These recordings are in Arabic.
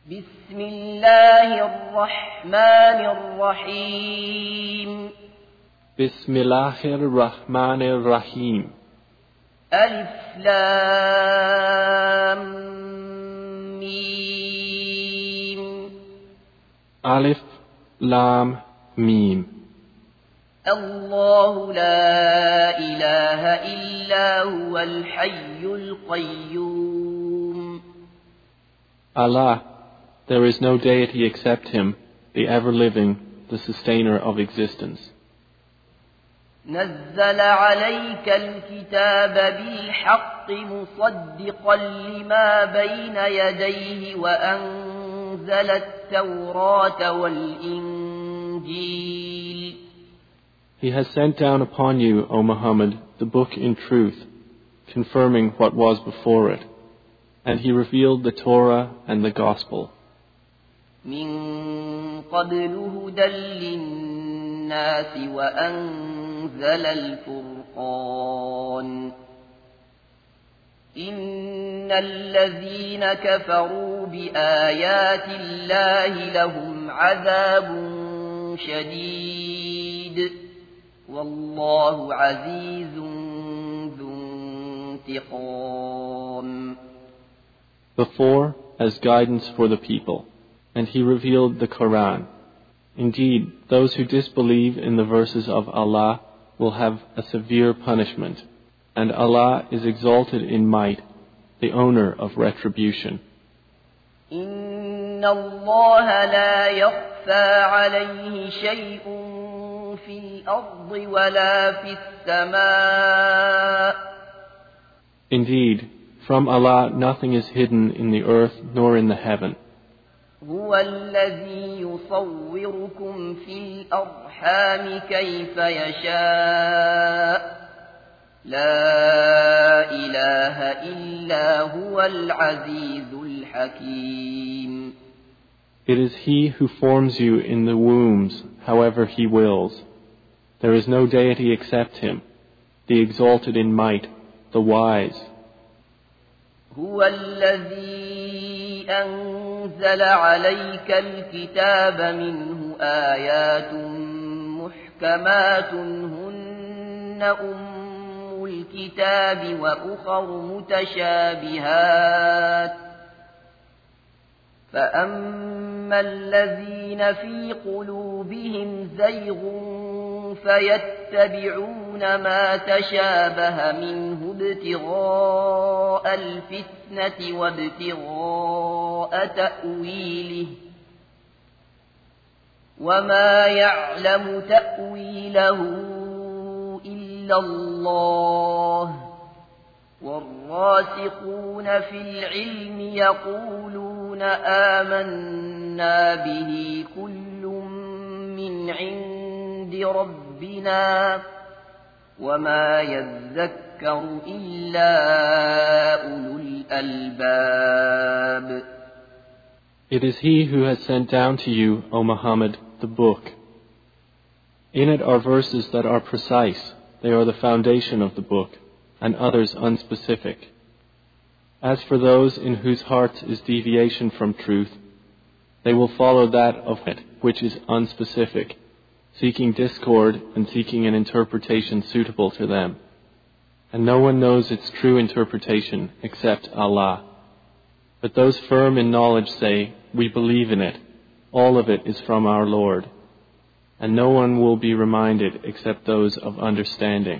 بسم الله الرحمن الرحيم بسم الله الرحمن الرحيم ألف لام ميم ألف لام ميم الله لا إله إلا هو الحي القيوم Allah, there is no deity except Him, the ever-living, the sustainer of existence. نزل عليك الكتاب بالحق مصدقا لما بين يديه وأنزل التوراة والإنجيل. He has sent down upon you, O Muhammad, the book in truth, confirming what was before it, and He revealed the Torah and the Gospel. من قبل هدى للناس وأنزل الفرقان. إن الذين كفروا بآيات الله لهم عذاب شديد والله عزيز ذو انتقام. Before, as guidance for the people, and He revealed the Quran. Indeed, those who disbelieve in the verses of Allah will have a severe punishment, and Allah is exalted in might, the owner of retribution. إن الله لا يخفى عليه شيء في الأرض ولا في السماء. Indeed, from Allah nothing is hidden in the earth nor in the heaven. هو الذي يصوركم في الأرحام كيف يشاء لا إله إلا هو العزيز الحكيم. It is He who forms you in the wombs however He wills. There is no deity except Him, the exalted in might, the wise. هو الذي أنزل عليك الكتاب منه آيات محكمات هن أم الكتاب وأخر متشابهات فأما الذين في قلوبهم زيغ فيتبعون ما تشابه منه ابتغاء الفتنة وابتغاء تأويله وما يعلم تأويله إلا الله والراسخون في العلم يقولون آمنا به كل من عند ربنا وما يذكر إلا أولو الألباب. It is He who has sent down to you, O Muhammad, the book. In it are verses that are precise, they are the foundation of the book, and others unspecific. As for those in whose hearts is deviation from truth, they will follow that of it which is unspecific, seeking discord and seeking an interpretation suitable to them. And no one knows its true interpretation except Allah. But those firm in knowledge say, we believe in it, all of it is from our Lord. And no one will be reminded except those of understanding.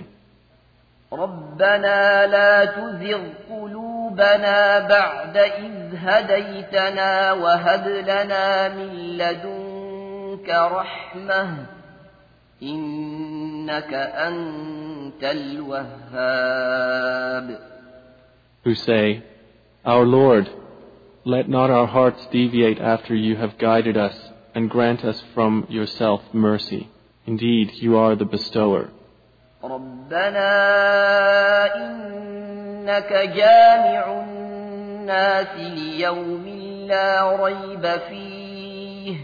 ربنا لا تزغ قلوبنا بعد إذ هديتنا وهب لنا من لدنك رحمة إنك أنت الوهاب. Who say, Our Lord, let not our hearts deviate after you have guided us and grant us from yourself mercy. Indeed, you are the bestower. ربنا إنك جامع الناس ليوم لا ريب فيه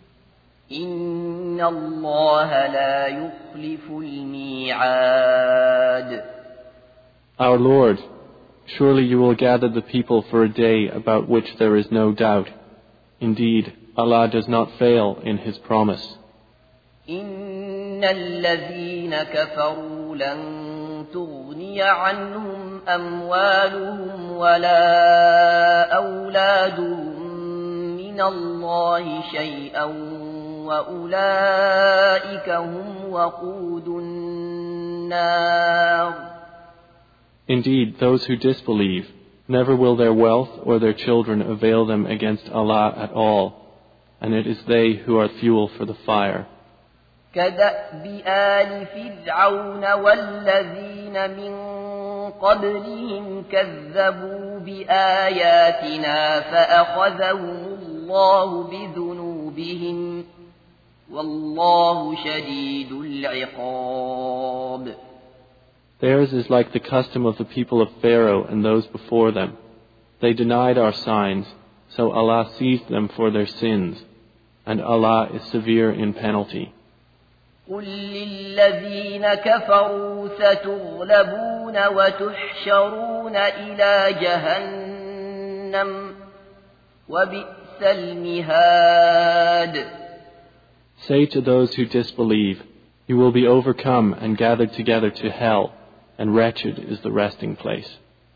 إن الله لا يخلف الميعاد. Our Lord, surely you will gather the people for a day about which there is no doubt. Indeed, Allah does not fail in His promise. إن الذين كفروا لن تغني عنهم أموالهم ولا أولادهم من الله شيئا وأولئك هم وقود النار. Indeed, those who disbelieve, never will their wealth or their children avail them against Allah at all, and it is they who are fuel for the fire. كدأب آل فرعون والذين من قبلهم كذبوا بآياتنا فأخذهم الله بذنوبهم والله شديد العقاب. Theirs is like the custom of the people of Pharaoh and those before them. They denied our signs, so Allah seized them for their sins, and Allah is severe in penalty. قل للذين كفروا ستغلبون وتحشرون إلى جهنم وبئس المهاد. Say to those who disbelieve, you will be overcome and gathered together to hell, and wretched is the resting place.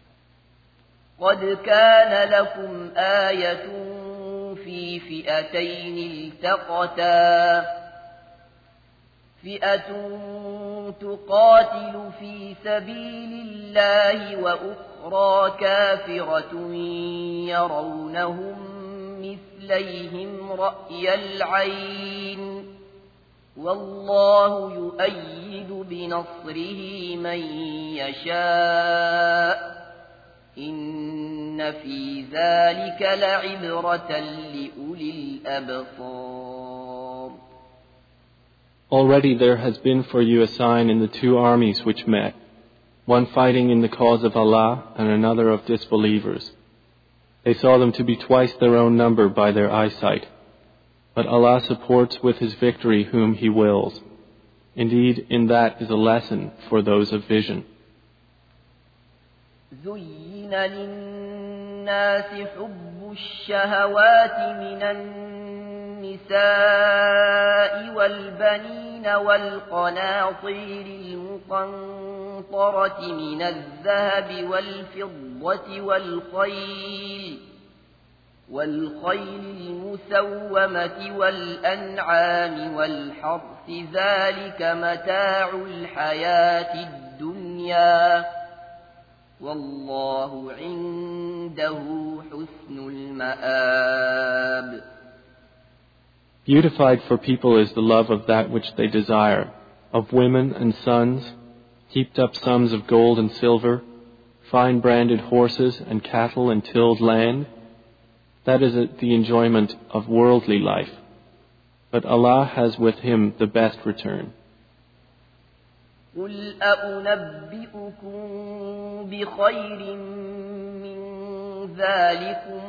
قد كان لكم آية في فئتين التقتا فئة تقاتل في سبيل الله وأخرى كافرة يرونهم مثليهم رأي العين والله يؤيد بنصره من يشاء إن في ذلك لعبرة لأولي الأبصار. Already there has been for you a sign in the two armies which met, one fighting in the cause of Allah and another of disbelievers. They saw them to be twice their own number by their eyesight. But Allah supports with His victory whom He wills. Indeed, in that is a lesson for those of vision. زين للناس حب الشهوات من النساء والبنين والقناطير المقنطرة من الذهب والفضة والخيل المسومة والأنعام والحرث ذلك متاع الحياة الدنيا والله عنده حسن المآب. Beautified for people is the love of that which they desire, of women and sons, heaped up sums of gold and silver, fine branded horses and cattle and tilled land. That is the enjoyment of worldly life. But Allah has with Him the best return. قل أنبئكم بخير من ذلكم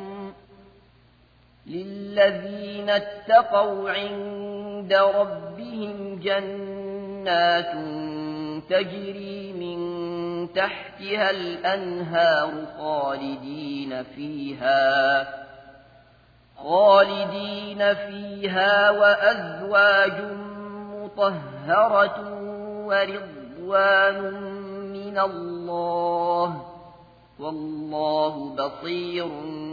للذين اتقوا عند ربهم جنات تجري من تحتها الأنهار خالدين فيها وأزواج مطهرة ورضوان من الله والله بصير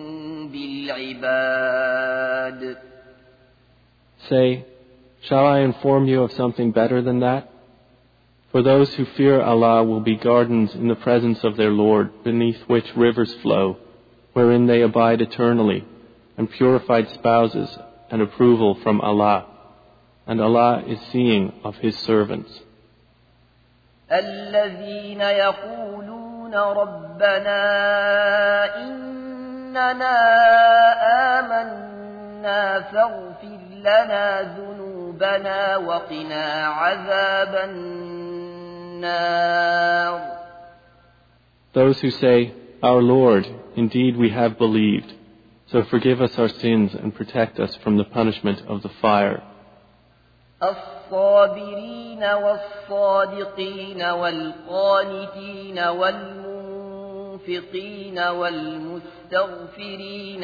بالعباد. Say, shall I inform you of something better than that? For those who fear Allah will be gardens in the presence of their Lord, beneath which rivers flow, wherein they abide eternally, and purified spouses and approval from Allah. And Allah is seeing of His servants. الذين يقولون ربنا إننا آمنا فاغفر لنا ذنوبنا وقنا عذاب النار. Those who say, Our Lord, indeed we have believed, so forgive us our sins and protect us from the punishment of the fire. الصابرين والصادقين والقانتين والمنفقين المشفقين والمستغفرين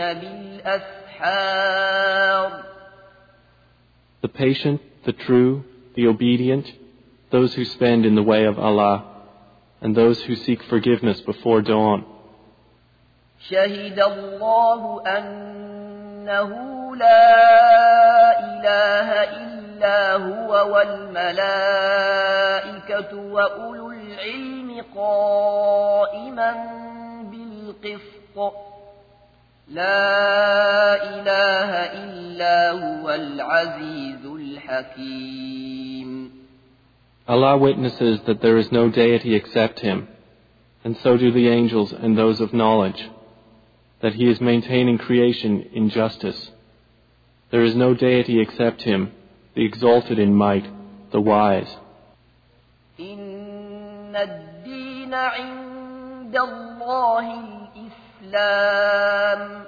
بالأسحار. The patient, the true, the obedient, those who spend in the way of Allah, and those who seek forgiveness before dawn. شهد الله أنه لا إله إلا هو والملائكة وأولو العلم قائما بالقسط لا إله إلا هو العزيز الحكيم. Allah witnesses that there is no deity except Him, and so do the angels and those of knowledge, that He is maintaining creation in justice. There is no deity except Him, the exalted in might, the wise. إن الدين عند الله الإسلام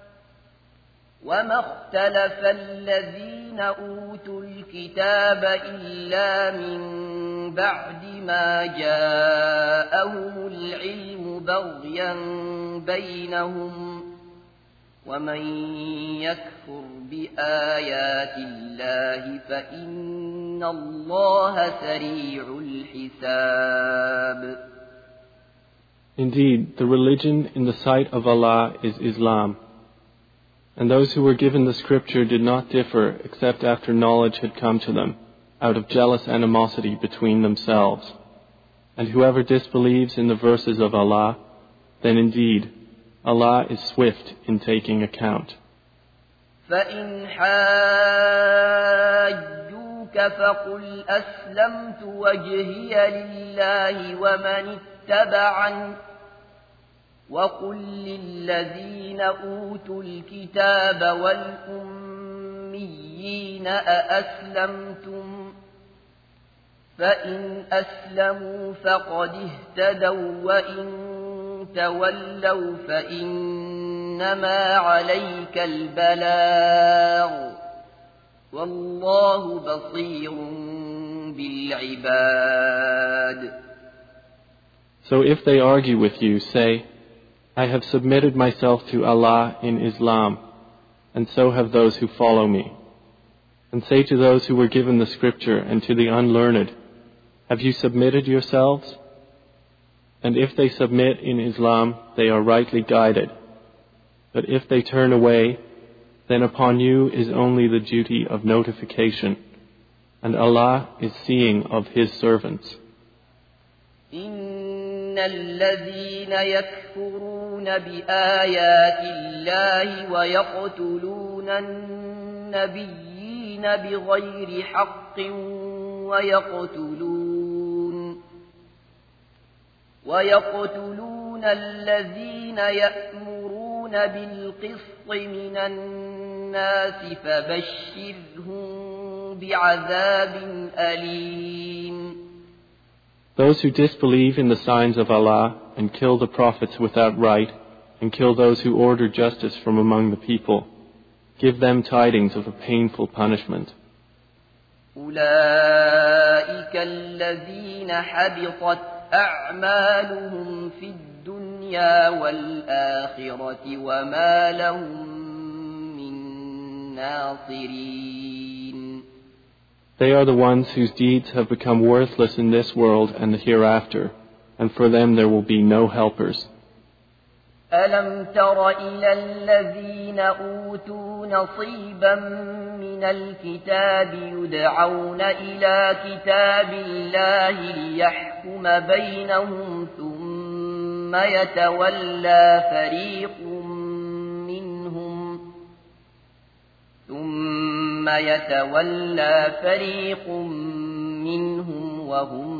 وما اختلف الذين أوتوا الكتاب إلا من بعد ما جاءهم العلم بغيا بينهم ومن يكفر بآيات الله فإن الله سريع الحساب. Indeed, the religion in the sight of Allah is Islam. And those who were given the scripture did not differ except after knowledge had come to them, out of jealous animosity between themselves. And whoever disbelieves in the verses of Allah, then indeed Allah is swift in taking account. فَإِنْ حَاجُّوكَ فَقُلْ أَسْلَمْتُ وَجْهِيَ لِلَّهِ وَمَنِ اتَّبَعَنِ وَقُلْ لِلَّذِينَ أُوتُوا الْكِتَابَ وَالْأُمِّيِّينَ أَأَسْلَمْتُمْ فَإِنْ أَسْلَمُوا فَقَدِ اهْتَدَوْا وَإِنْ تَوَلَّوْا فَإِنَّمَا عَلَيْكَ الْبَلَاغُ وَاللَّهُ بَصِيرٌ بِالْعِبَادِ. So if they argue with you, say, I have submitted myself to Allah in Islam, and so have those who follow me. And say to those who were given the scripture and to the unlearned, have you submitted yourselves? And if they submit in Islam, they are rightly guided. But if they turn away, then upon you is only the duty of notification, and Allah is seeing of His servants. إن الذين يكفرون بآيات الله ويقتلون النبيين بغير حق ويقتلون الذين يأمرون بالقسط من الناس فبشرهم بعذاب أليم. Those who disbelieve in the signs of Allah and kill the prophets without right and kill those who order justice from among the people, give them tidings of a painful punishment. أولئك الذين حبطت أعمالهم في الدنيا والآخرة وما لهم من ناصرين. They are the ones whose deeds have become worthless in this world and the hereafter, and for them there will be no helpers. ألم تر إلى الذين أوتوا نصيبا من الكتاب يدعون إلى كتاب الله ليحكم بينهم ثم يتولى فريق منهم وهم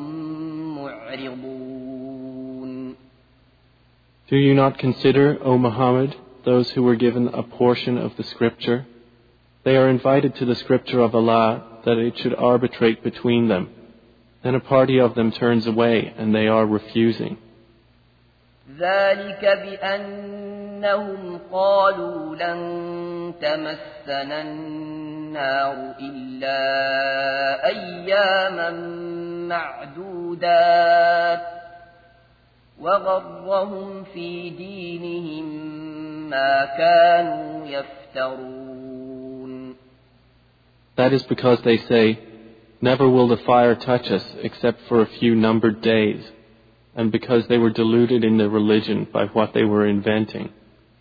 معرضون. Do you not consider, O Muhammad, those who were given a portion of the scripture? They are invited to the scripture of Allah that it should arbitrate between them. Then a party of them turns away and they are refusing. ذلك بأنهم قالوا لن تمسنا النار إلا أياما معدودات وغرهم في دينهم ما كانوا يفترون. That is because they say, "Never will the fire touch us except for a few numbered days," and because they were deluded in their religion by what they were inventing.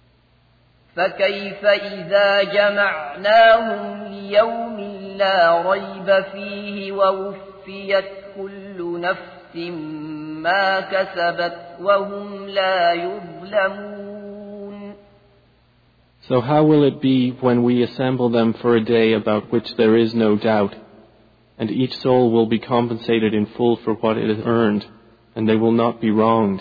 فكيف إذا جمعناهم ليوم لا ريب فيه ووفيت كل نفس ما كسبت وهم لا يظلمون. So how will it be when we assemble them for a day about which there is no doubt, and each soul will be compensated in full for what it has earned, and they will not be wronged?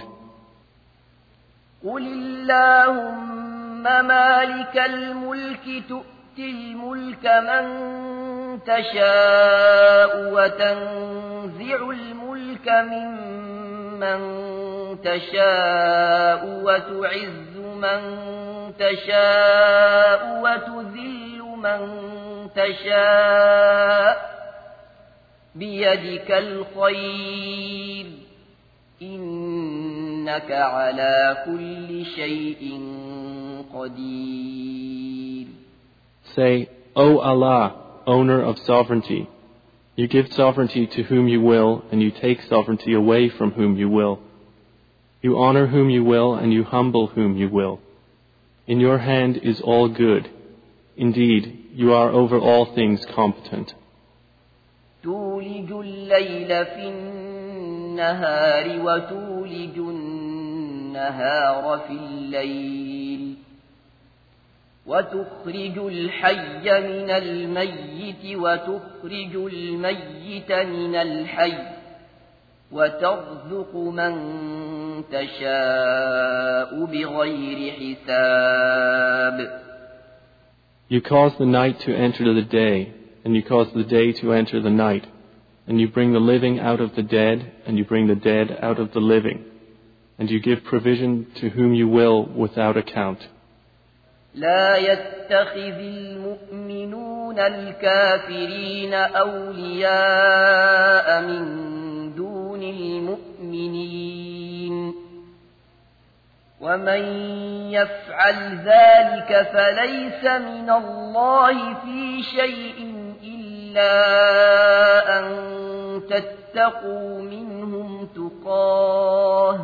قل اللهم مالك الملك تؤتي الملك من تشاء وتنزع الملك ممن تشاء وتعز من تشاء وتذل من تشاء بيدك الخير إنك على كل شيء قدير. Say, O Allah, owner of sovereignty, you give sovereignty to whom you will, and you take sovereignty away from whom you will. You honor whom you will, and you humble whom you will. In your hand is all good. Indeed, you are over all things competent. تولج الليل في النهار وتولج النهار في الليل وتخرج الحي من الميت وتخرج الميت من الحي وترزق من تشاء بغير حساب. You cause the night to enter the day, and you cause the day to enter the night, and you bring the living out of the dead, and you bring the dead out of the living, and you give provision to whom you will without account. لا يتخذ المؤمنون الكافرين أولياء من دون المؤمنين ومن يفعل ذلك فليس من الله في شيء إلا أن تتقوا منهم تقاه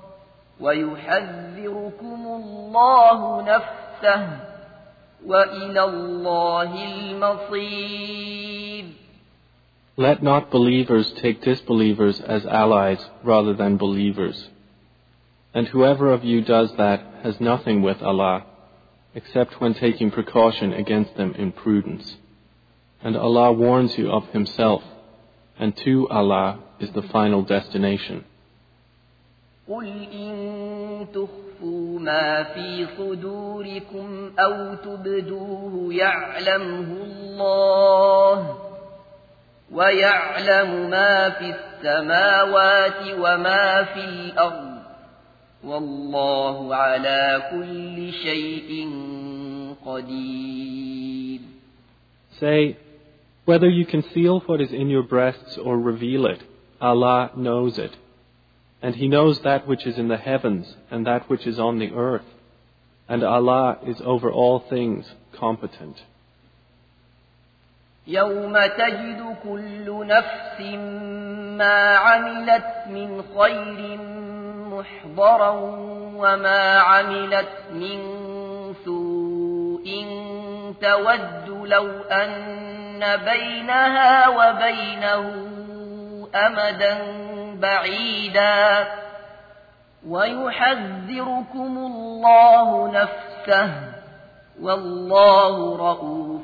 ويحذركم الله نفسه وإلى الله المصير. Let not believers take disbelievers as allies rather than believers. And whoever of you does that has nothing with Allah, except when taking precaution against them in prudence. And Allah warns you of Himself, and to Allah is the final destination. قل إن تخفوا ما في صدوركم أو تبدوه يعلمه الله ويعلم ما في السماوات وما في الأرض والله على كل شيء قدير. Say, whether you conceal what is in your breasts or reveal it, Allah knows it. And He knows that which is in the heavens and that which is on the earth. And Allah is over all things competent. يوم تجد كل نفس ما عملت من خير محضرا وما عملت من سوء تود لو أن بينها وبينه أمدا بعيدا ويحذركم الله نفسه والله رؤوف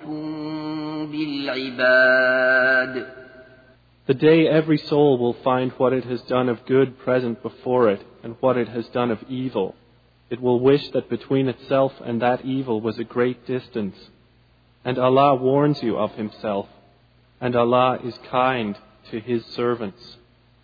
بالعباد. The day every soul will find what it has done of good present before it and what it has done of evil. It will wish that between itself and that evil was a great distance. And Allah warns you of Himself, and Allah is kind to His servants.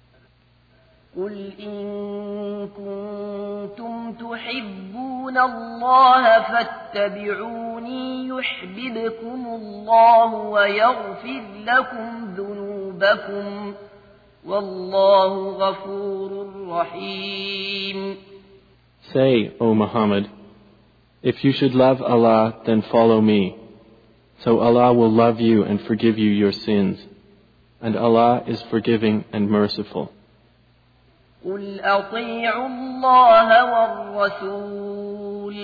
قل إن كنتم تحبون الله فاتبعوني يحببكم الله ويغفر لكم ذنوبكم والله غفور رحيم. Say, O Muhammad, if you should love Allah, then follow me. So Allah will love you and forgive you your sins. And Allah is forgiving and merciful. قل أطيعوا الله والرسول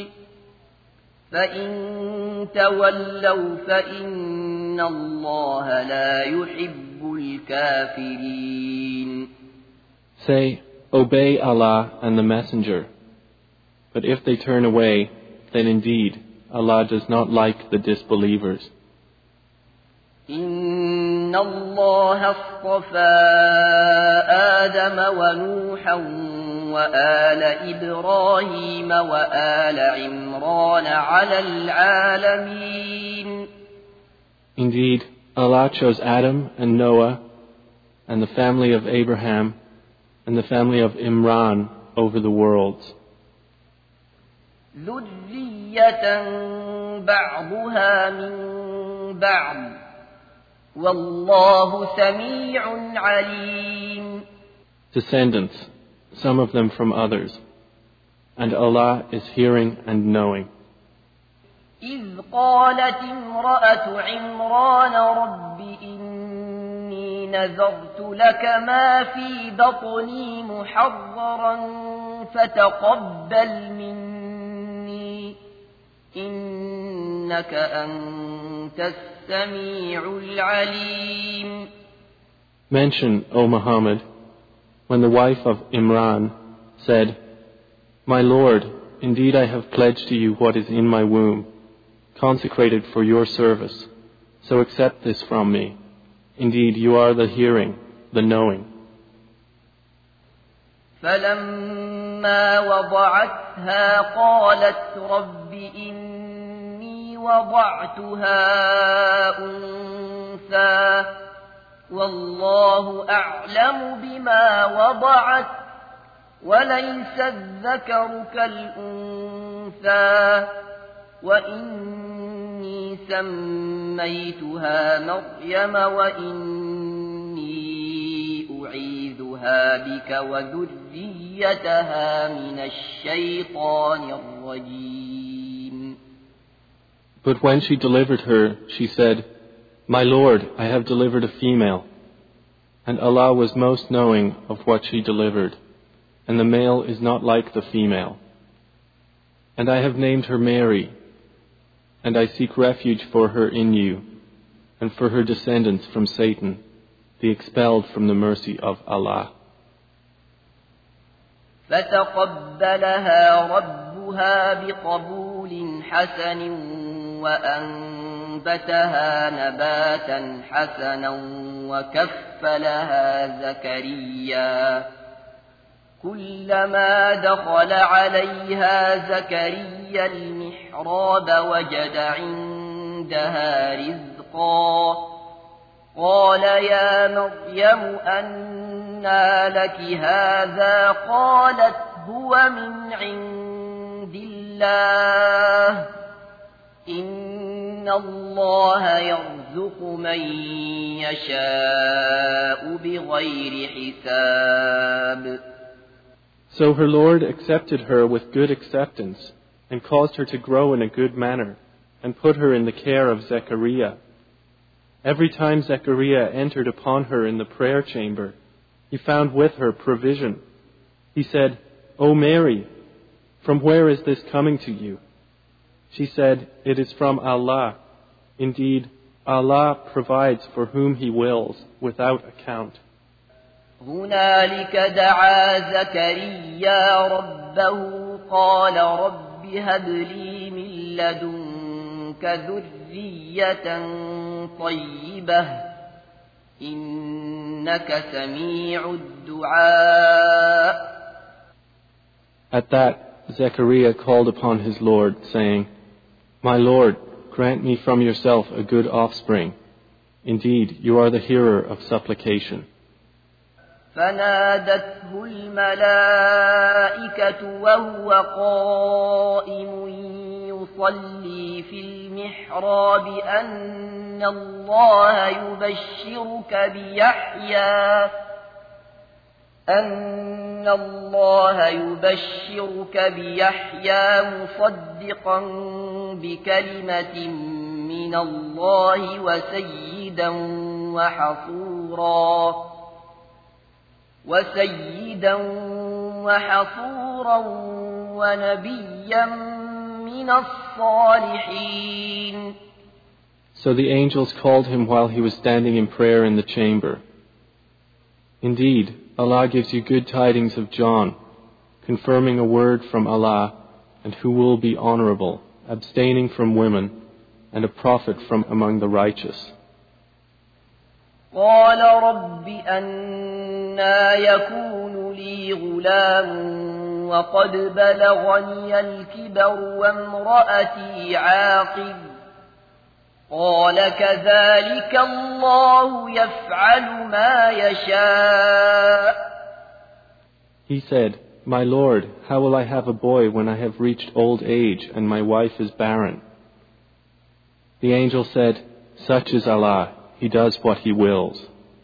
فإن تولوا فإن الله لا يحب الكافرين. Say, obey Allah and the Messenger. But if they turn away, then indeed Allah does not like the disbelievers. إن الله اصطفى آدم ونوحا وآل إبراهيم وآل عمران على العالمين. Indeed, Allah chose Adam and Noah and the family of Abraham and the family of Imran over the worlds. ذرية بعضها من بعض والله سميع عليم. Descendants, some of them from others, and Allah is hearing and knowing. إذ قالت امرأة عمران رب إني نذرت لك ما في بطني محررا فتقبل مني إنك أنت السميع العليم. Mention, O Muhammad, when the wife of Imran said, My Lord, indeed I have pledged to you what is in my womb, consecrated for your service, so accept this from me. Indeed, you are the hearing, the knowing. فلما وضعتها قالت رب إني وضعتها أنثى والله أعلم بما وضعت وليس الذكر كالأنثى وإني سميتها مريم وإني أعيذها بك وذريتها من الشيطان الرجيم. But when she delivered her, she said, My Lord, I have delivered a female. And Allah was most knowing of what she delivered, and the male is not like the female. And I have named her Mary, and I seek refuge for her in you, and for her descendants from Satan, the expelled from the mercy of Allah. فتقبلها ربها بقبول حسن وأنبتها نباتا حسنا وكفلها زكريا كلما دخل عليها زكريا المحراب وجد عندها رزقا قال يا مريم أنى لك هذا قالت هو من عند الله إن الله يرزق من يشاء بغير حساب. So her Lord accepted her with good acceptance and caused her to grow in a good manner and put her in the care of Zechariah. Every time Zechariah entered upon her in the prayer chamber, he found with her provision. He said, O Mary, from where is this coming to you? She said, It is from Allah. Indeed, Allah provides for whom He wills without account. هنالك دعا زكريا ربه قال رب هب لي من لدنك ذرية طيبة إنك سميع الدعاء. At that, Zechariah called upon his Lord, saying, My Lord, grant me from yourself a good offspring. Indeed, you are the hearer of supplication. فنادته الملائكة وهو قائم يصلي في المحراب أن الله أن الله يبشرك بيحيى مصدقا بكلمة من الله وسيدا وحصورا ونبيا من الصالحين. So the angels called him while he was standing in prayer in the chamber. Indeed, Allah gives you good tidings of John, confirming a word from Allah, and who will be honorable, abstaining from women, and a prophet from among the righteous. قال رب أنى يكون لي غلام وقد بلغني الكبر وامرأتي عاقر قال كذلك الله يفعل ما يشاء. He said, My Lord, how will I have a boy when I have reached old age and my wife is barren? The angel said, Such is Allah, He does what He wills.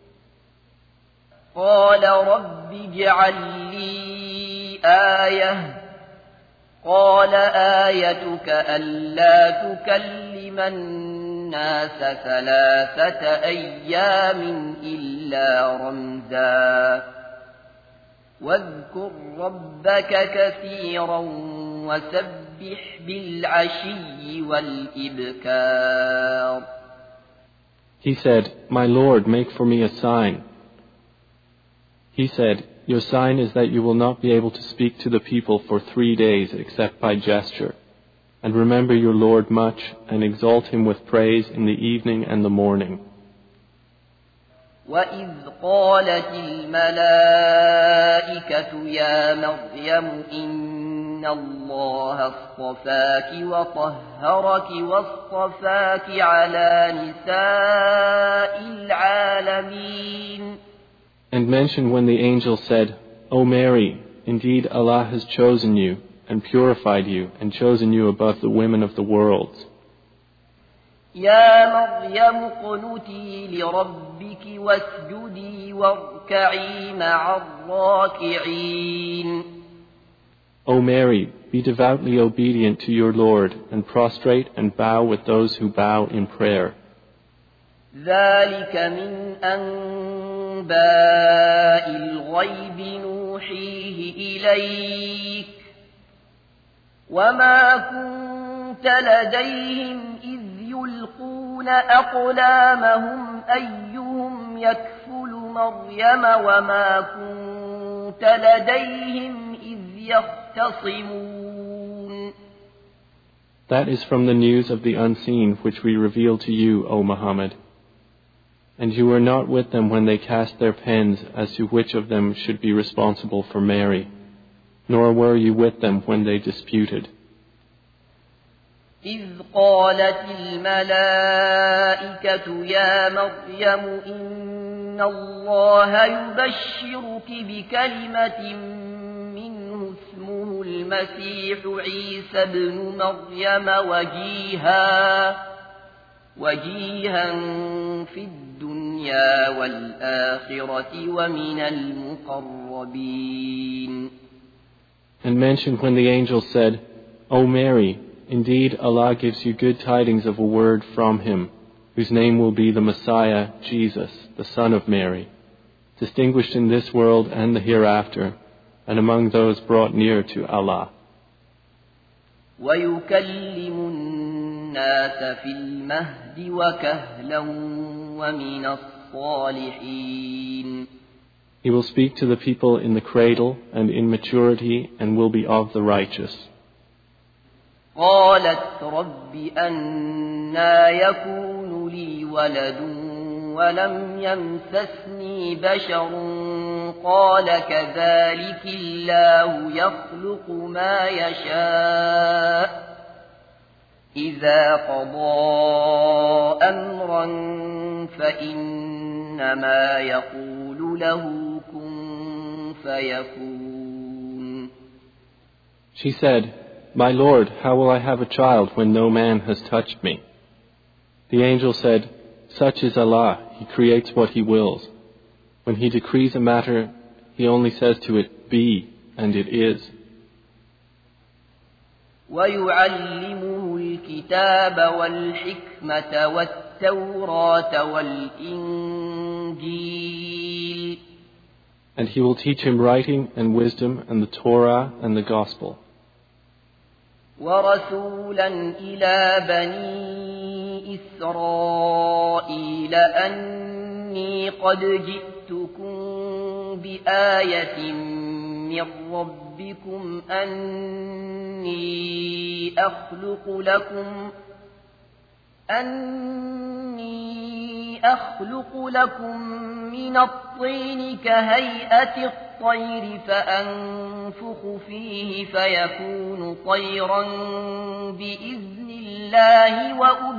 قال رب اجعل لي آية قال آيتك ألا تكلم الناس 3 أيام إلا رمزا واذكر ربك كثيرا وسبح بالعشي والإبكار. He said, My Lord, make for me a sign. He said, Your sign is that you will not be able to speak to the people for 3 days except by gesture. And remember your Lord much and exalt Him with praise in the evening and the morning. وَإِذْ قَالَتِ الْمَلَائِكَةُ يَا مَرْيَمُ إِنَّ اللَّهَ اصْطَفَاكِ وَطَهَّرَكِ وَاصْطَفَاكِ عَلَى نِسَاءِ الْعَالَمِينَ. And mention when the angel said, O Mary, indeed Allah has chosen you and purified you and chosen you above the women of the worlds. يا مريم اقنتي لربك واسجدي واركعي مع الراكعين. O Mary, be devoutly obedient to your Lord and prostrate and bow with those who bow in prayer. ذلك من أنباء الغيب نوحيه إليك وما كنت لديهم إذ يلقون أقلامهم أيهم يكفل مريم وما كنت لديهم إذ يختصمون. That is from the news of the unseen which we reveal to you, O Muhammad. And you were not with them when they cast their pens as to which of them should be responsible for Mary, nor were you with them when they disputed. إذ قالت الملائكة يا مريم إن الله يبشرك بكلمة منه اسمه المسيح عيسى ابن مريم وجيها في الدنيا والآخرة ومن المقربين. And mention when the angel said, O Mary, indeed Allah gives you good tidings of a word from Him, whose name will be the Messiah, Jesus, the Son of Mary, distinguished in this world and the hereafter, and among those brought near to Allah. وَيُكَلِّمُ النَّاسَ فِي الْمَهْدِ وَكَهْلًا وَمِنَ الصَّالِحِينَ. He will speak to the people in the cradle and in maturity and will be of the righteous. قالت رب أنى يكون لي ولد ولم يمسسني بشر قال كذلك الله يخلق ما يشاء إذا قضى أمرا فإنما يقول له كن فيكون. She said, My Lord, how will I have a child when no man has touched me? The angel said, Such is Allah, He creates what He wills. When He decrees a matter, he only says to it, be, and it is. ويعلمه الكتاب والحكمة والتوراة والإنجيل. And he will teach him writing and wisdom and the Torah and the Gospel. ورسولا إلى بني إسرائيل أني قد جئتكم بآية من ربكم أني أخلق لكم من الطين كهيئة الطير فأنفخ فيه فيكون طيرا بإذن الله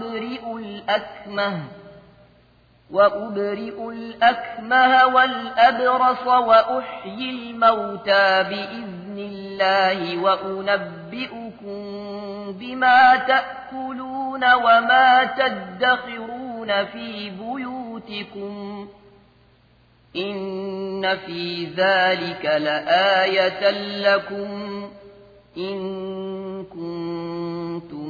وأبرئ الأكمه والأبرص وأحيي الموتى بإذن الله وأنبئكم بما تأكلون وما تدخرون في بيوتكم إن في ذلك لآية لكم إن كنتم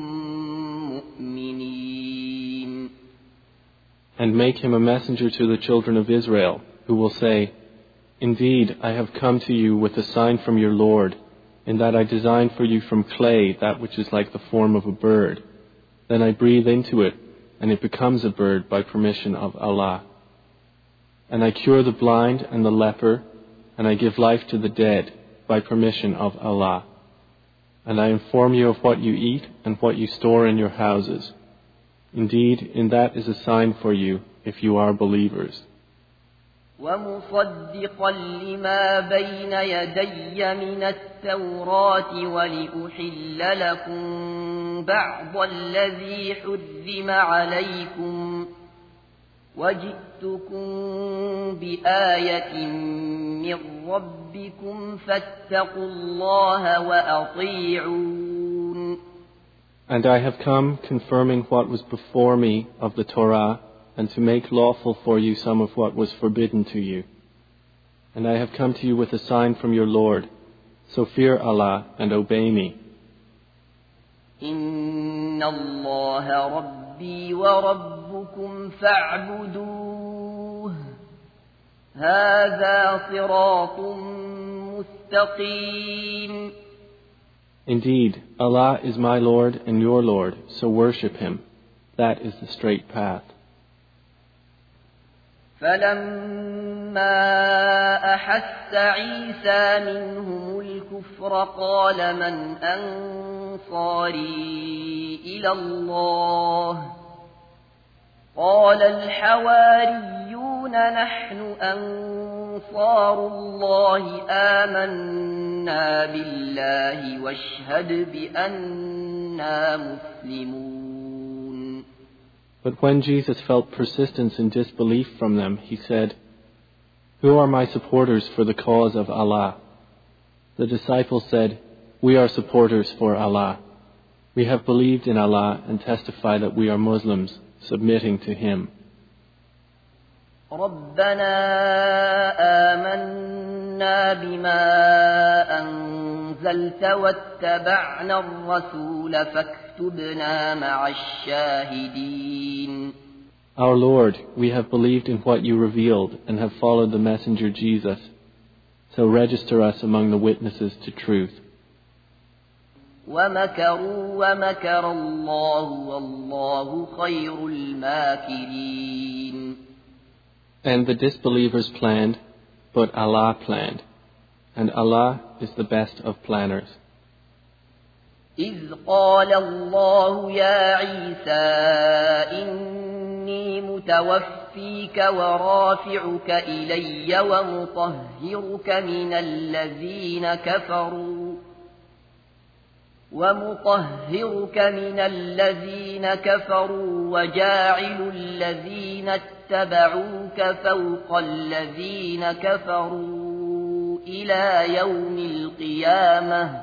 مؤمنين. And make him a messenger to the children of Israel, who will say, Indeed, I have come to you with a sign from your Lord, in that I design for you from clay that which is like the form of a bird. Then I breathe into it, and it becomes a bird by permission of Allah. And I cure the blind and the leper, and I give life to the dead by permission of Allah. And I inform you of what you eat and what you store in your houses. Indeed, in that is a sign for you, if you are believers. ومصدقا لما بين يدي من التوراة ولأحل لكم بعض الذي حرم عليكم وجئتكم بآية من ربكم فاتقوا الله وأطيعون. And I have come confirming what was before me of the Torah, and to make lawful for you some of what was forbidden to you. And I have come to you with a sign from your Lord, so fear Allah and obey me. إن الله ربي وربكم فاعبدوه هذا صراط مستقيم. Indeed, Allah is my Lord and your Lord, so worship Him. That is the straight path. فلما أحس عيسى منهم الكفر قال من أنصاري إلى الله قال الحواريون نحن أنصار الله آمنا بالله واشهد بأننا مسلمون. But when Jesus felt persistence in disbelief from them, he said, Who are my supporters for the cause of Allah? The disciples said, We are supporters for Allah. We have believed in Allah and testify that we are Muslims, submitting to Him. ربنا آمنا بما أنزلت واتبعنا الرسول فاكتبنا مع الشاهدين. Our Lord, we have believed in what you revealed and have followed the messenger Jesus. So register us among the witnesses to truth. ومكروا ومكر الله والله خير الماكرين. And the disbelievers planned, but Allah planned. And Allah is the best of planners. إذ قال الله يا عيسى إني متوفيك ورافعك إلي ومطهرك من الذين كفروا وجاعل الذين اتبعوك فوق الذين كفروا إلى يوم القيامة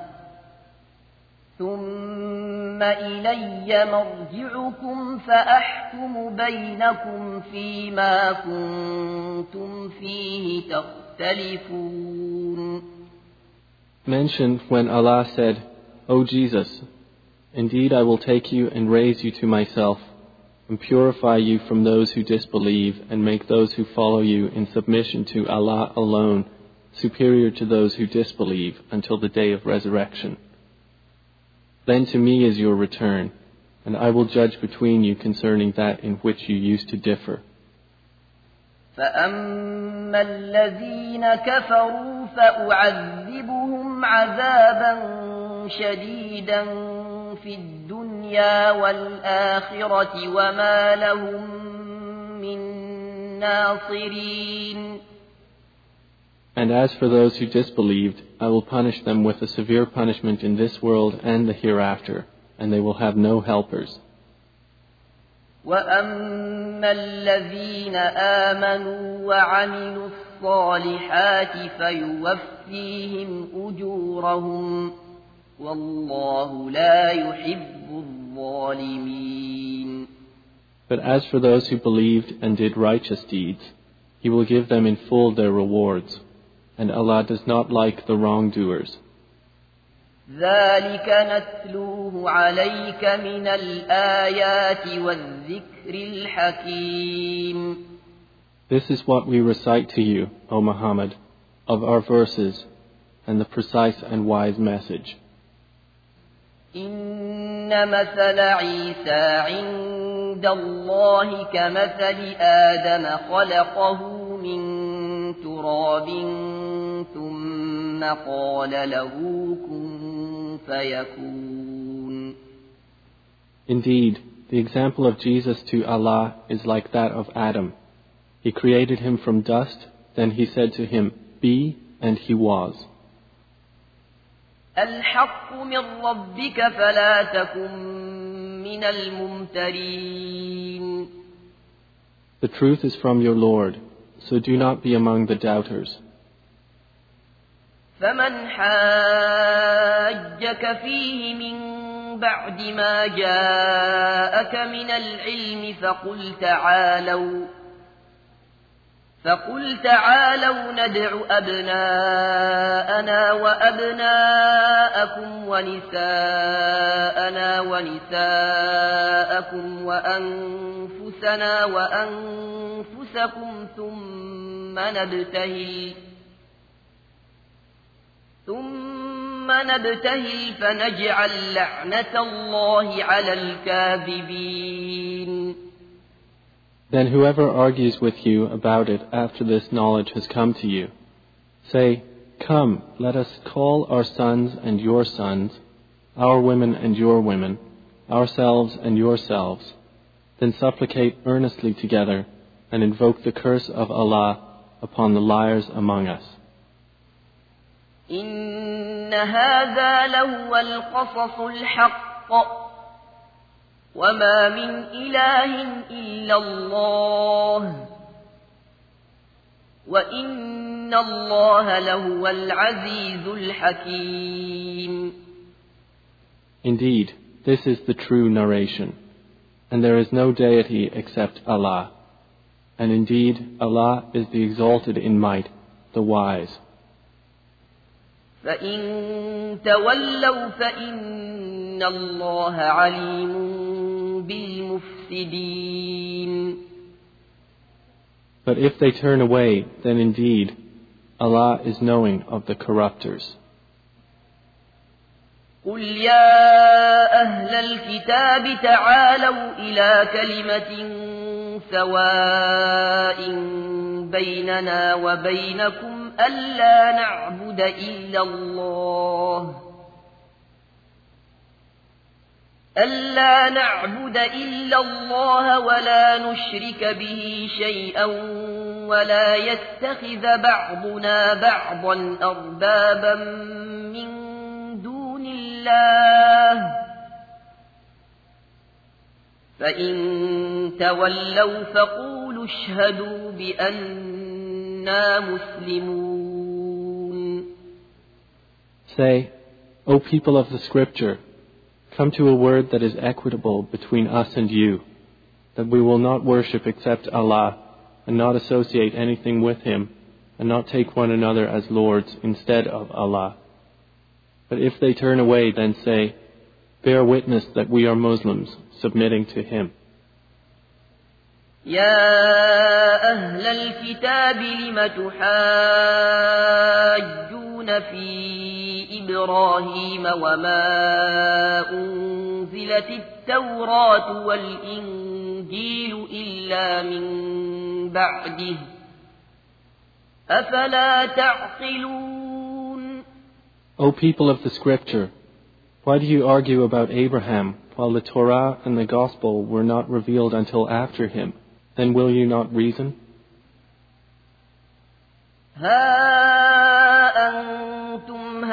ثم إلي مرجعكم فأحكم بينكم فيما كنتم فيه تختلفون. Mention when Allah said, O Jesus, indeed I will take you and raise you to myself, and purify you from those who disbelieve, and make those who follow you in submission to Allah alone superior to those who disbelieve until the day of resurrection. Then to me is your return, and I will judge between you concerning that in which you used to differ. فأما الذين كفروا فأعذبهم عذابا شديدا في الدنيا والآخرة وما لهم من ناصرين. And as for those who disbelieved, I will punish them with a severe punishment in this world and the hereafter, and they will have no helpers. وَأَمَّا الَّذِينَ آمَنُوا وَعَمِلُوا الصَّالِحَاتِ فَيُوَفِّيهِمْ أُجُورَهُمْ وَاللَّهُ لَا يُحِبُّ الظَّالِمِينَ. But as for those who believed and did righteous deeds, He will give them in full their rewards, and Allah does not like the wrongdoers. ذَلِكَ نَتْلُوهُ عَلَيْكَ مِنَ الْآيَاتِ وَالذِّكْرِ الْحَكِيمِ. This is what we recite to you, O Muhammad, of our verses and the precise and wise message. إِنَّ مَثَلَ عِيسَى عِندَ اللَّهِ كَمَثَلِ آدَمَ خَلَقَهُ مِن تُرَابٍ ثُمَّ قَالَ لَهُ كُن فَيَكُونُ. Indeed, the example of Jesus to Allah is like that of Adam. He created him from dust, then He said to him, Be, and he was. الحق من ربك فلا تكن من الممترين. The truth is from your Lord, so do not be among the doubters. فمن حاجك فيه من بعد ما جاءك من العلم فقل تعالوا ندع أبناءنا وأبناءكم ونساءنا ونساءكم وأنفسنا وأنفسكم ثم نبتهل فنجعل لعنة الله على الكاذبين. Then whoever argues with you about it after this knowledge has come to you, say, Come, let us call our sons and your sons, our women and your women, ourselves and yourselves, then supplicate earnestly together and invoke the curse of Allah upon the liars among us. إن هذا لهو القصص الحق وما من إله إلا الله وإن الله لهو العزيز الحكيم. Indeed, this is the true narration, and there is no deity except Allah. And indeed, Allah is the exalted in might, the wise. فإن تولوا فإن الله عليم بالمفسدين. But if they turn away, then indeed, Allah is knowing of the corruptors. قل يا أهل الكتاب تعالوا إلى كلمة سواء بيننا وبينكم ألا نعبد إلا الله ولا نشرك به شيئا ولا يتخذ بعضنا بعضا أربابا من دون الله فإن تولوا فقولوا اشهدوا بأننا مسلمون. Say, O people of the Scripture, come to a word that is equitable between us and you, that we will not worship except Allah and not associate anything with Him, and not take one another as lords instead of Allah. But if they turn away, then say, bear witness that we are Muslims, submitting to Him. يا أهل الكتاب لم تحاجون في إبراهيم وما أنزلت التوراة والإنجيل إلا من بعده أفلا تعقلون. O people of the Scripture, why do you argue about Abraham while the Torah and the Gospel were not revealed until after him? Then will you not reason? ها أنتم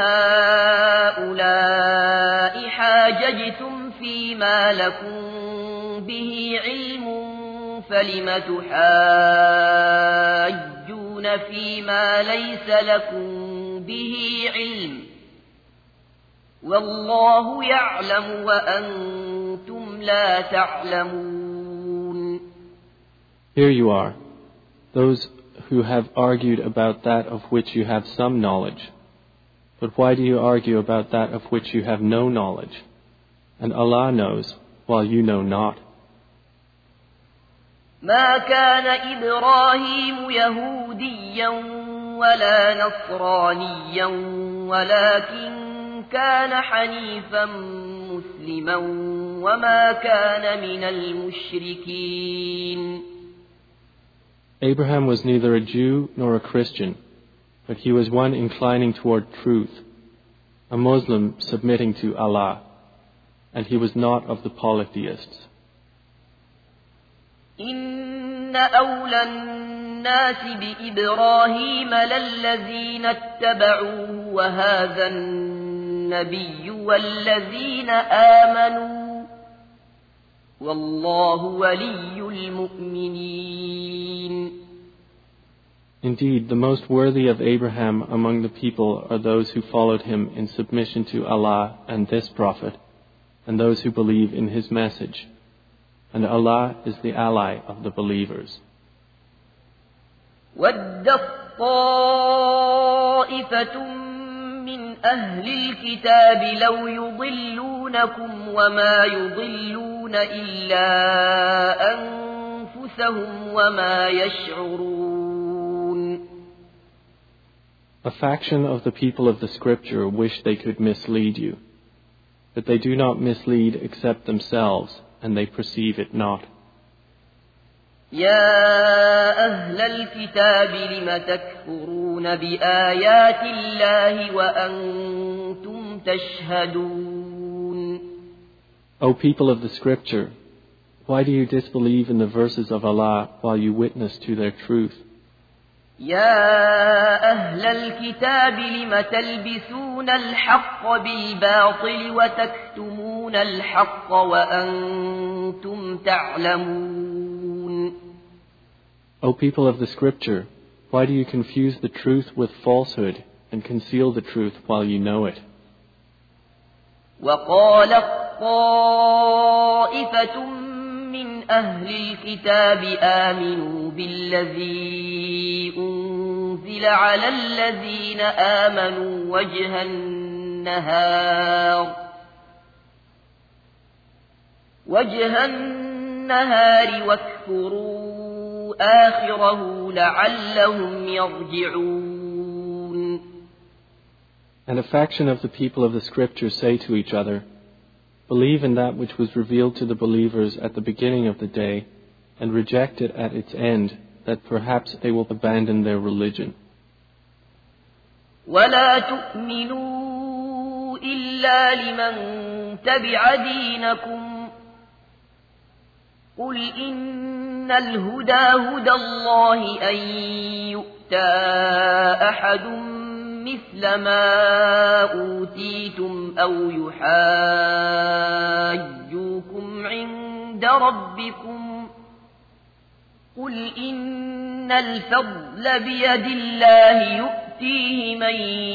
هؤلاء حاججتم فيما لكم به علم فلم تحاجون فيما ليس لكم به علم والله يعلم وأنتم لا تعلمون. Here you are, those who have argued about that of which you have some knowledge. But why do you argue about that of which you have no knowledge? And Allah knows, while you know not. ما كان إبراهيم يهوديا ولا نصرانيا ولكن كان حنيفا مسلما وما كان من المشركين. Abraham was neither a Jew nor a Christian, but he was one inclining toward truth, a Muslim submitting to Allah, and he was not of the polytheists. إن أولى الناس بإبراهيم للذين اتبعوه وهذا النبي والذين آمنوا والله ولي المؤمنين. Indeed, the most worthy of Abraham among the people are those who followed him in submission to Allah and this Prophet, and those who believe in his message. And Allah is the ally of the believers. وَدَّت طَّائِفَةٌ مِّنْ أَهْلِ الْكِتَابِ لَوْ يُضِلُّونَكُمْ وَمَا يُضِلُّونَ إِلَّا أَنفُسَهُمْ وَمَا يَشْعُرُونَ. A faction of the people of the Scripture wish they could mislead you, but they do not mislead except themselves, and they perceive it not. يا أهل الكتاب لم تكفرون بآيات الله وأنتم تشهدون. O people of the Scripture, why do you disbelieve in the verses of Allah while you witness to their truth? يا أهل الكتاب لم تلبسون الحق بالباطل وتكتمون الحق وأنتم تعلمون. O people of the Scripture, why do you confuse the truth with falsehood and conceal the truth while you know it? وقالت طائفة من أهل الكتاب آمنوا بالذي أنزل على الذين آمنوا وجه النهار واكفروا آخره لعلهم يرجعون. And a faction of the people of the Scripture say to each other, believe in that which was revealed to the believers at the beginning of the day, and reject it at its end, that perhaps they will abandon their religion. ولا تؤمنوا إلا لمن تبع دينكم قل إن الهدى هدى الله أن يؤتى أحد مثل ما أوتيتم أو يحاجوكم عند ربكم قل إن الفضل بيد الله يؤتيه من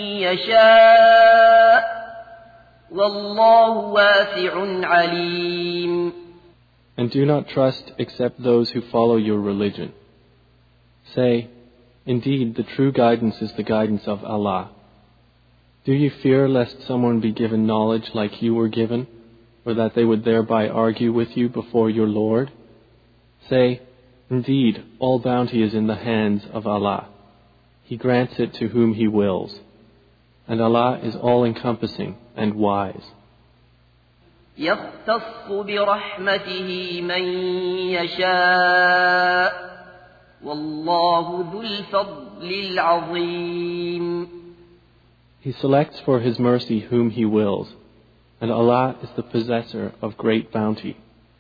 يشاء والله واسع عليم. And do not trust except those who follow your religion. Say, Indeed, the true guidance is the guidance of Allah. Do you fear lest someone be given knowledge like you were given, or that they would thereby argue with you before your Lord? Say, indeed, all bounty is in the hands of Allah. He grants it to whom He wills. And Allah is all-encompassing and wise. يختص برحمته من يشاء والله ذو الفضل العظيم. He selects for His mercy whom He wills, and Allah is the possessor of great bounty.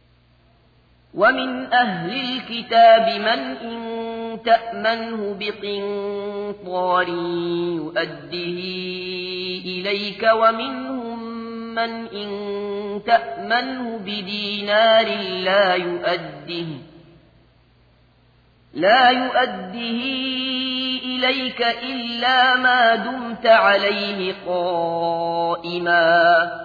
ومن أهل الكتاب من إن تأمنه بقنطار يؤده إليك ومنهم من إن تأمنه بدينار لا يؤده إليك إلا ما دمت عليه قائما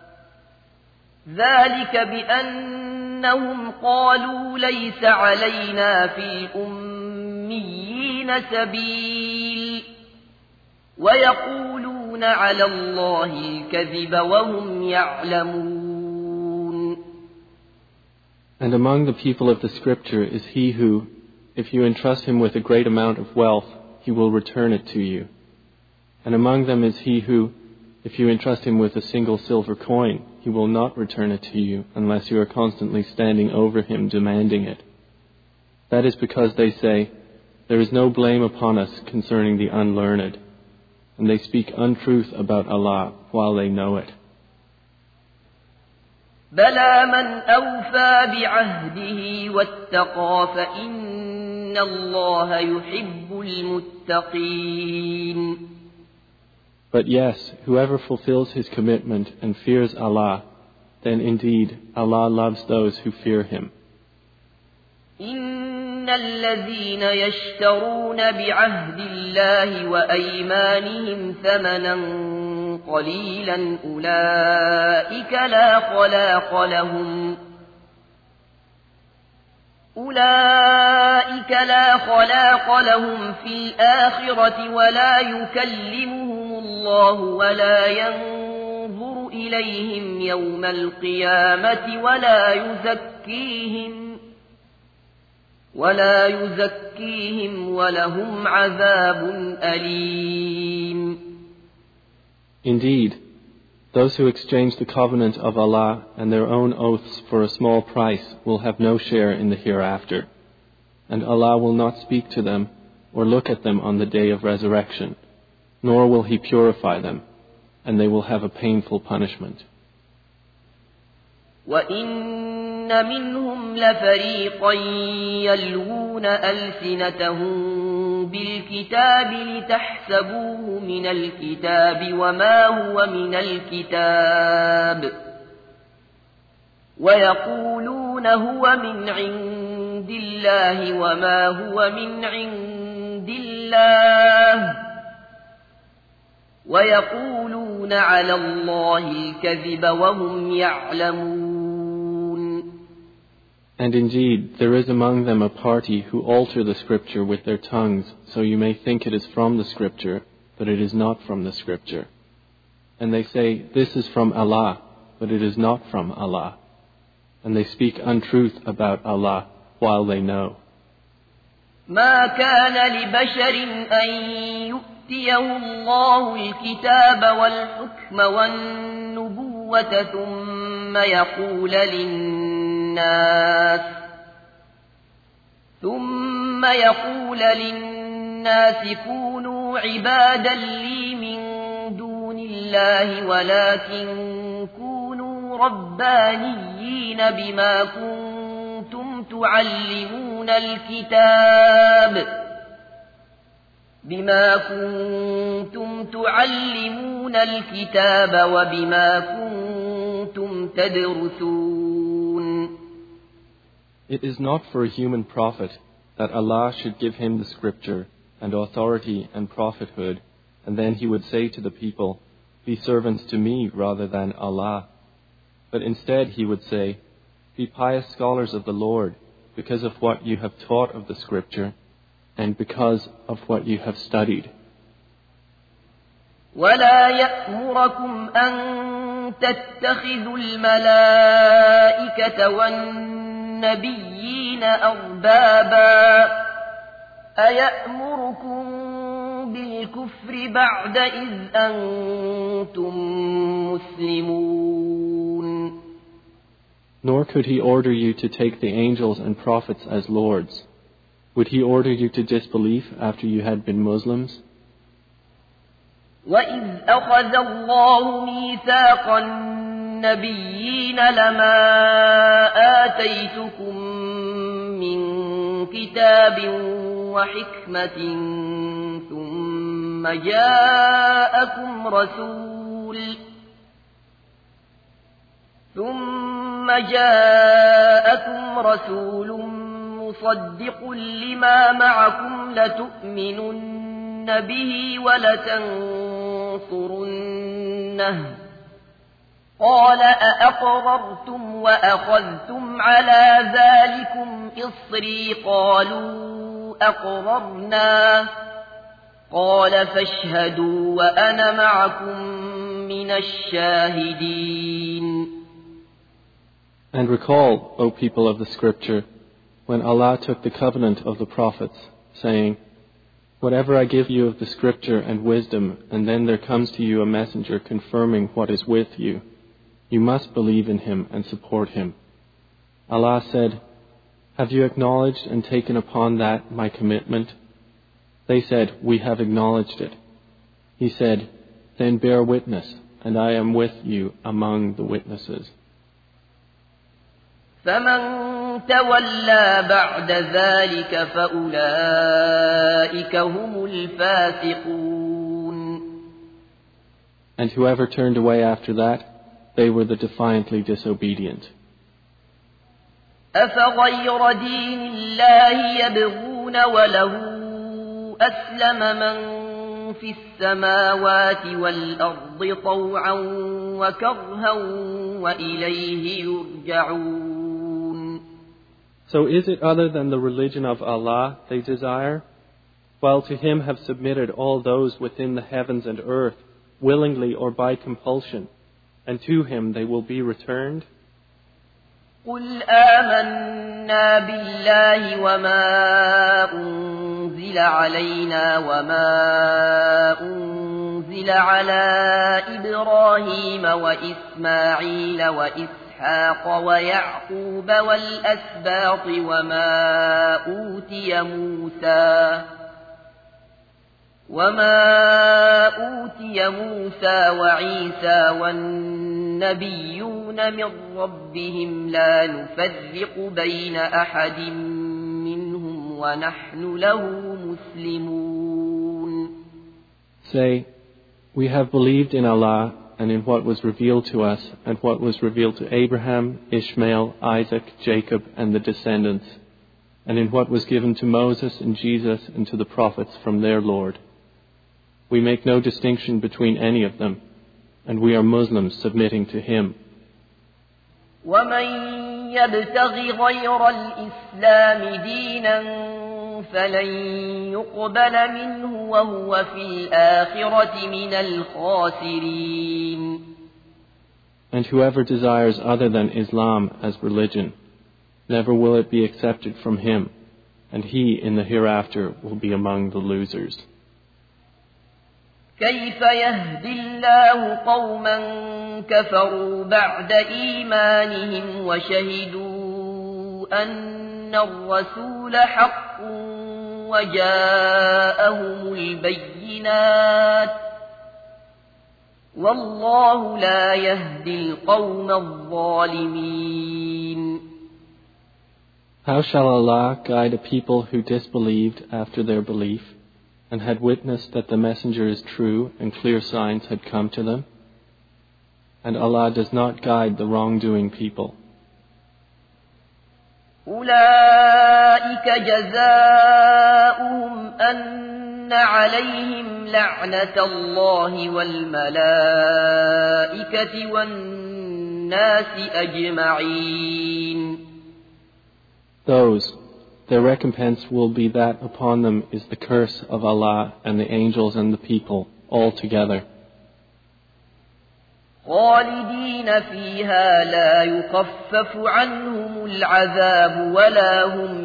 ذلك بأنهم قالوا ليس علينا في الأميين سبيل ويقولون على الله الكذب وهم يعلمون. And among the people of the scripture is he who, if you entrust him with a great amount of wealth, he will return it to you. And among them is he who, if you entrust him with a single silver coin, he will not return it to you unless you are constantly standing over him demanding it. That is because they say, there is no blame upon us concerning the unlearned, and they speak untruth about Allah while they know it. بلى من أوفى بعهده واتقى فإن الله يحب المتقين. But yes, whoever fulfills his commitment and fears Allah, then indeed Allah loves those who fear Him. إن الذين يشترون بعهد الله وأيمانهم ثمنا قليلا أولئك لا خلاق لهم في الآخرة ولا يكلمهم الله ولا ينظر إليهم يوم القيامة ولا يزكيهم ولهم عذاب أليم. Indeed, those who exchange the covenant of Allah and their own oaths for a small price will have no share in the hereafter, and Allah will not speak to them or look at them on the day of resurrection, nor will He purify them, and they will have a painful punishment. وَإِنَّ مِنْهُمْ لَفَرِيقًا يَلْوُونَ أَلْسِنَتَهُم بالكتاب لتحسبوه من الكتاب وما هو من الكتاب ويقولون هو من عند الله وما هو من عند الله ويقولون على الله الكذب وهم يعلمون. And indeed, there is among them a party who alter the scripture with their tongues, so you may think it is from the scripture, but it is not from the scripture. And they say, this is from Allah, but it is not from Allah. And they speak untruth about Allah while they know. ما كان لبشر أن يؤتيه الله الكتاب والحكم والنبوة ثم يقول للناس كونوا عبادا لي من دون الله ولكن كونوا ربانيين بما كنتم تعلمون الكتاب وبما كنتم تدرسون. It is not for a human prophet that Allah should give him the scripture and authority and prophethood, and then he would say to the people, be servants to me rather than Allah. But instead he would say, be pious scholars of the Lord because of what you have taught of the scripture, and because of what you have studied. ولا يأمركم أن تتخذوا الملائكة والنبيين أربابا أيأمركم بالكفر بعد إذ أنتم مسلمون. Nor could he order you to take the angels and prophets as lords. Would he order you to disbelief after you had been Muslims? وَإِذْ أَخَذَ اللَّهُ مِيثَاقَ النَّبِيِّينَ لَمَا آتَيْتُكُم مِّن كِتَابٍ وَحِكْمَةٍ ثُمَّ جاءكم رسول مصدق لما معكم لتؤمنن به ولتنصرنه قال أأقررتم وأخذتم على ذلكم إصري قالوا أقررنا قال فاشهدوا وأنا معكم من الشاهدين. And recall, O people of the Scripture, when Allah took the covenant of the prophets, saying, "Whatever I give you of the Scripture and wisdom, and then there comes to you a messenger confirming what is with you, you must believe in him and support him." Allah said, "Have you acknowledged and taken upon that my commitment?" They said, "We have acknowledged it." He said, "Then bear witness, and I am with you among the witnesses." فَمَن تَوَلَّى بَعْدَ ذَلِكَ فَأُولَئِكَ هُمُ الْفَاسِقُونَ. And whoever turned away after that, they were the defiantly disobedient. أَفَغَيْرَ دِينِ اللَّهِ يَبْغُونَ وَلَهُ أَسْلَمَ مَن فِي السَّمَاوَاتِ وَالْأَرْضِ طَوْعًا وَكَرْهًا وَإِلَيْهِ يُرْجَعُونَ. So is it other than the religion of Allah they desire? While to him have submitted all those within the heavens and earth, willingly or by compulsion, and to him they will be returned? قُلْ آمَنَّا بِاللَّهِ وَمَا أُنزِلَ عَلَيْنَا وَمَا أُنزِلَ عَلَى إِبْرَاهِيمَ وَإِسْمَاعِيلَ وَإِسْحَاقَ وَيَعْقُوبَ وَالْأَسْبَاطِ وما أوتي موسى وعيسى والنبيون من ربهم لا نفرق بين أحد منهم ونحن له مسلمون. Say, we have believed in Allah and in what was revealed to us and what was revealed to Abraham, Ishmael, Isaac, Jacob and the descendants, and in what was given to Moses and Jesus and to the prophets from their Lord. We make no distinction between any of them, and we are Muslims submitting to him. وَمَن يَبْتَغِ غَيْرَ الْإِسْلَامِ دِينًا فَلَن يُقْبَلَ مِنْهُ وَهُوَ فِي الْآخِرَةِ مِنَ الْخَاسِرِينَ. And whoever desires other than Islam as religion, never will it be accepted from him, and he in the hereafter will be among the losers. كيف يهدي الله قوما كفروا بعد إيمانهم وشهدوا أن الرسول حق وجاءهم البينات والله لا يهدي القوم الظالمين. How shall Allah guide a people who disbelieved after their belief and had witnessed that the messenger is true and clear signs had come to them? And Allah does not guide the wrongdoing people. أولئك جزاؤهم أن عليهم لعنة الله والملائكة والناس أجمعين. Those, their recompense will be that upon them is the curse of Allah and the angels and the people all together. خالدين فيها لا يخفف عنهم العذاب ولا هم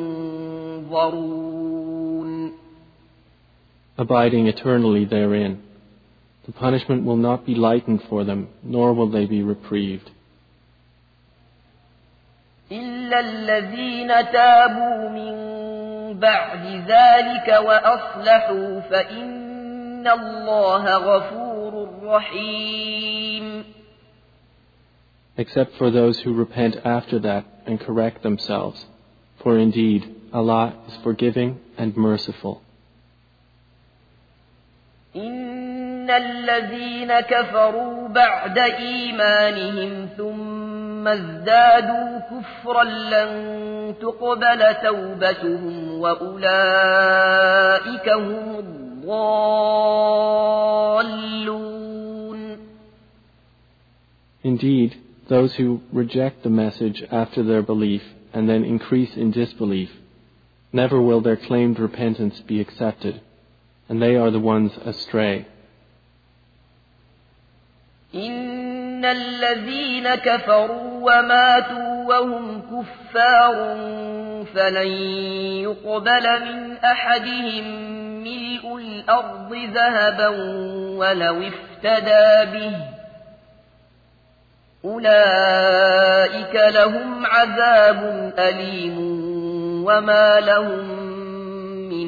ينظرون. Abiding eternally therein. The punishment will not be lightened for them, nor will they be reprieved. إلا الذين تابوا من بعد ذلك وأصلحوا فإن الله غفور رحيم. Except for those who repent after that and correct themselves, for indeed Allah is forgiving and merciful. إن الذين كفروا بعد إيمانهم ثم ازدادوا كفرا لن تقبل توبتهم وأولئك هم الضالون. Indeed, those who reject the message after their belief and then increase in disbelief, never will their claimed repentance be accepted, and they are the ones astray. إن الذين كفروا وماتوا وهم كفار فلن يقبل من أحدهم ملء الأرض ذهبا ولو افتدى به أولئك لهم عذاب أليم وما لهم من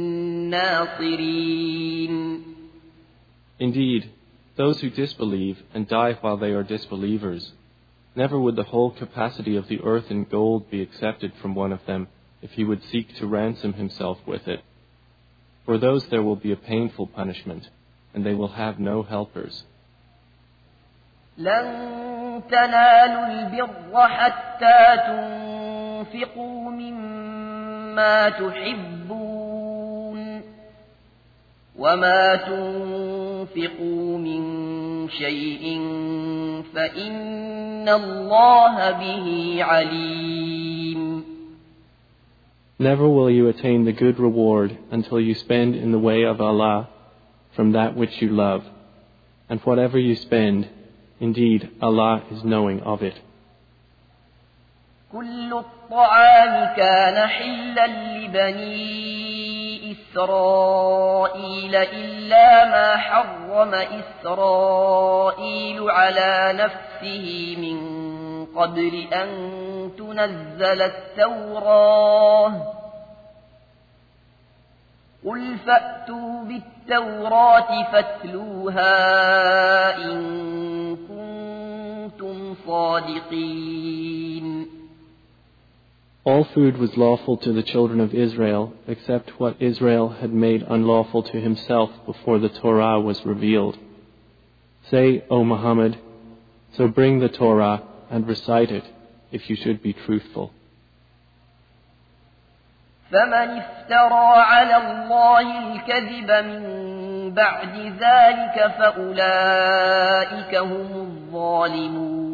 ناصرين. Indeed, those who disbelieve and die while they are disbelievers, never would the whole capacity of the earth in gold be accepted from one of them if he would seek to ransom himself with it. For those there will be a painful punishment, and they will have no helpers. لن تنالوا البر حتى تنفقوا مما تحبون وما تنفقوا من شيء فإن الله به عليم. Never will you attain the good reward until you spend in the way of Allah from that which you love. And whatever you spend, indeed Allah is knowing of it. كل الطعام كان حلا لبني إسرائيل إلا ما حرم إسرائيل على نفسه من قبل أن تنزل التوراة قل فأتوا بالتوراة فاتلوها إن كنتم صادقين. All food was lawful to the children of Israel, except what Israel had made unlawful to himself before the Torah was revealed. Say, O Muhammad, so bring the Torah and recite it, if you should be truthful. فمن افترى على الله الكذب من بعد ذلك فأولئك هم الظالمون.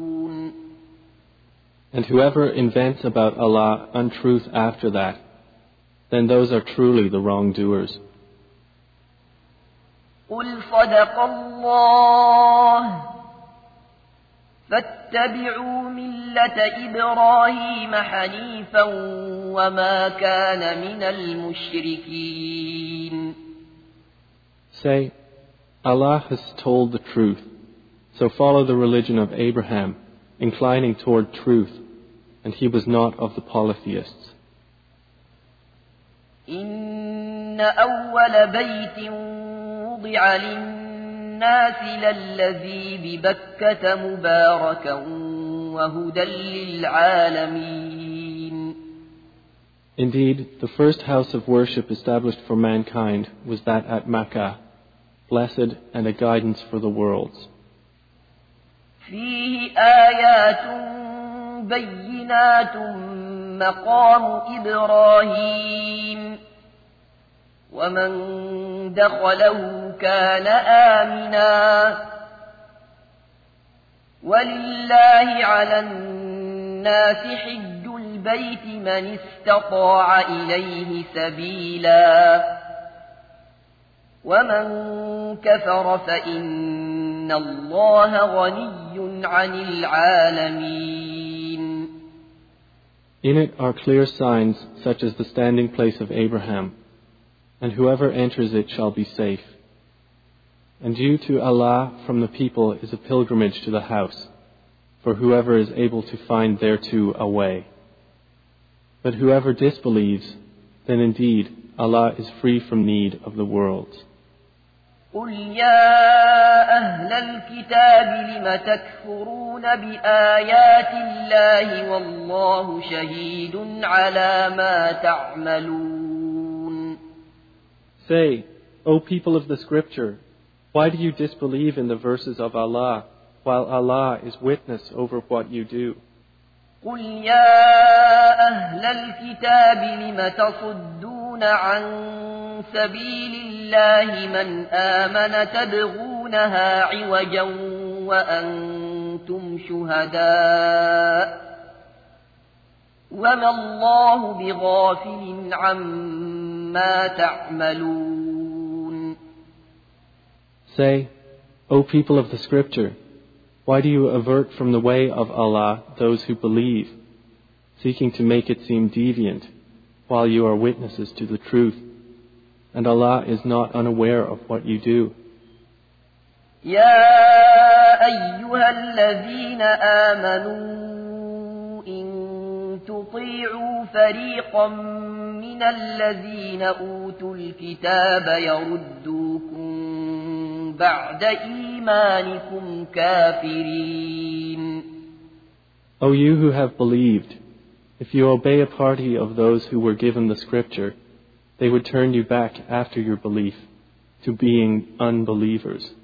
And whoever invents about Allah untruth after that, then those are truly the wrongdoers. قل صدق الله فاتبعوا ملة إبراهيم حنيفا وما كان من المشركين. Say, Allah has told the truth, so follow the religion of Abraham, inclining toward truth, and he was not of the polytheists. إن أول بيت وضع للناس للذي ببكة مباركا وهدى للعالمين. Indeed, the first house of worship established for mankind was that at Makkah, blessed and a guidance for the worlds. فيه آيات بينات مقام إبراهيم ومن دخله كان آمنا ولله على الناس حج البيت من استطاع إليه سبيلا ومن كفر فإن الله غني عن العالمين. In it are clear signs such as the standing place of Abraham, and whoever enters it shall be safe. And due to Allah from the people is a pilgrimage to the house, for whoever is able to find thereto a way. But whoever disbelieves, then indeed Allah is free from need of the worlds. قل يا أهل الكتاب لم تكفرون بآيات الله والله شهيد على ما تعملون. Say, O people of the scripture, why do you disbelieve in the verses of Allah, while Allah is witness over what you do? قل يا أهل الكتاب لم تصدون عن سبيل الله من آمن تبغونها عوجا وأنتم شهداء وما الله بغافل عما تعملون. Say, O people of the scripture, why do you avert from the way of Allah those who believe, seeking to make it seem deviant, while you are witnesses to the truth, and Allah is not unaware of what you do? يا أيها الذين آمنوا إن تطيعوا فريقا من الذين أوتوا الكتاب يردوكم بعد إيمانكم كافرين. O you who have believed, if you obey a party of those who were given the scripture, they would turn you back after your belief to being unbelievers.